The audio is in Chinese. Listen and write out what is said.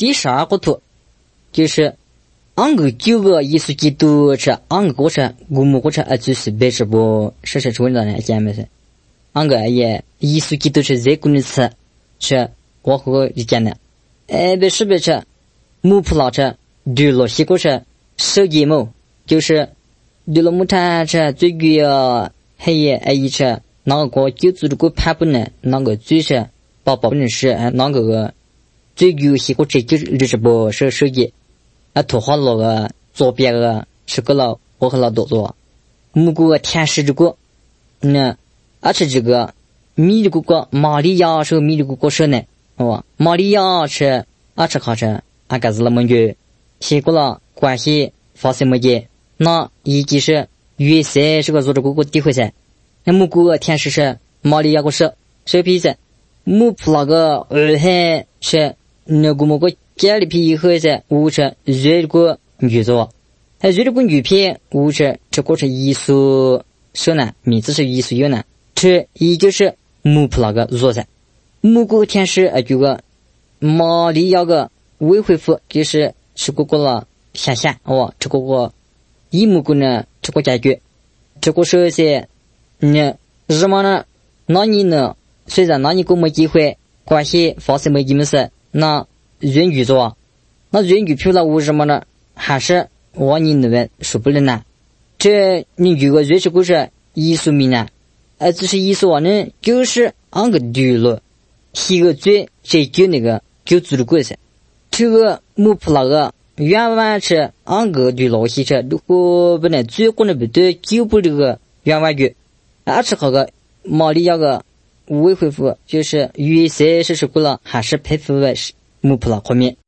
第12个图就是安个9个耶稣基督是安个过程我们过程就是别是不是出来的见没是安个也耶稣基督是这个词是我和你讲的别是别是木普拉车对了西过是手机嘛就是对了木他是最个黑夜一车那个就做这个判不能那个最是宝宝人是那个最有些个就是不是手机图画那个左边个是个了我和老多多木个天使这个而且这个米这个玛利亚是米这个是呢玛利亚是而且看着个是那么就写过了关系发生么的那以及是约瑟是个做这个地会噻那木个天使是玛利亚个是皮噻木普那个还是那个么个家里皮以后噻我是这个女做还这个女片我是这个是艺术说呢名字是艺术有呢这也就是木普那个做噻木个天使这个玛利亚个未恢复就是个了想象这个一木个呢这个解决这个说是什么呢那你呢虽然那你跟没机会关系发生没什么事那人语做那人语票了为什么呢还是我你那边说不能呢这你如果认识故事艺术名呢这是艺术啊呢就是按个对了一个最这就那个就做的过程这个木普那个原完是按个对老西车如果不能最过的不对就不这个原完句而且那个玛利亚个未恢复就是约瑟是过了还是佩服为木普拉方面